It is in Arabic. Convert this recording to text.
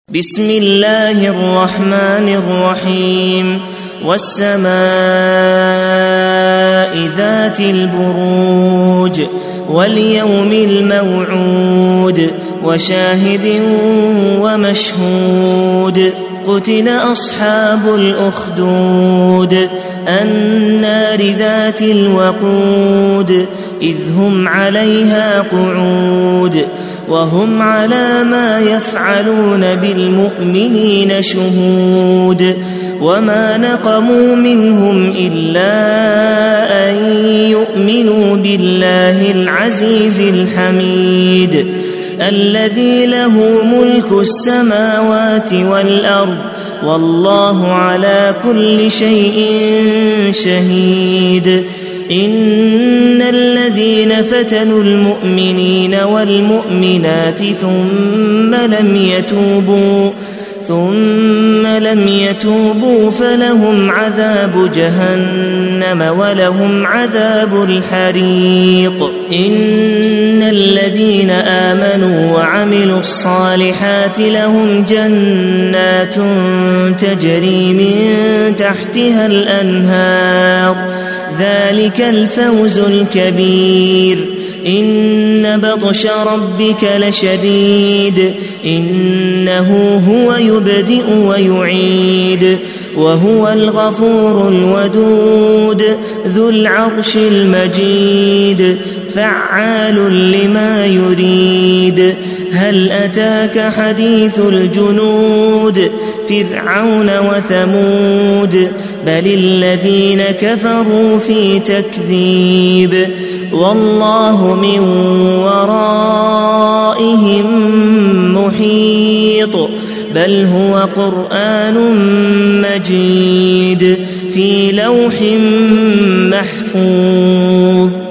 بسم الله الرحمن الرحيم والسماء ذات البروج واليوم الموعود وشاهد ومشهود قتل أصحاب الأخدود النار ذات الوقود إذ هم عليها قعود وهم على ما يفعلون بالمؤمنين شهود وما نقموا منهم إلا أن يؤمنوا بالله العزيز الحميد الذي له ملك السماوات والأرض والله على كل شيء شهيد إن الذين فتنوا المؤمنين والمؤمنات ثم لم يتوبوا فلهم عذاب جهنم ولهم عذاب الحريق إن الذين آمنوا وعملوا الصالحات لهم جنات تجري من تحتها الأنهار ذلك الفوز الكبير إن بطش ربك لشديد إنه هو يبدئ ويعيد وهو الغفور الودود ذو العرش المجيد فعال لما يريد هل أتاك حديث الجنود فرعون وثمود بل الذين كفروا في تكذيب والله من ورائهم محيط بل هو قرآن مجيد في لوح محفوظ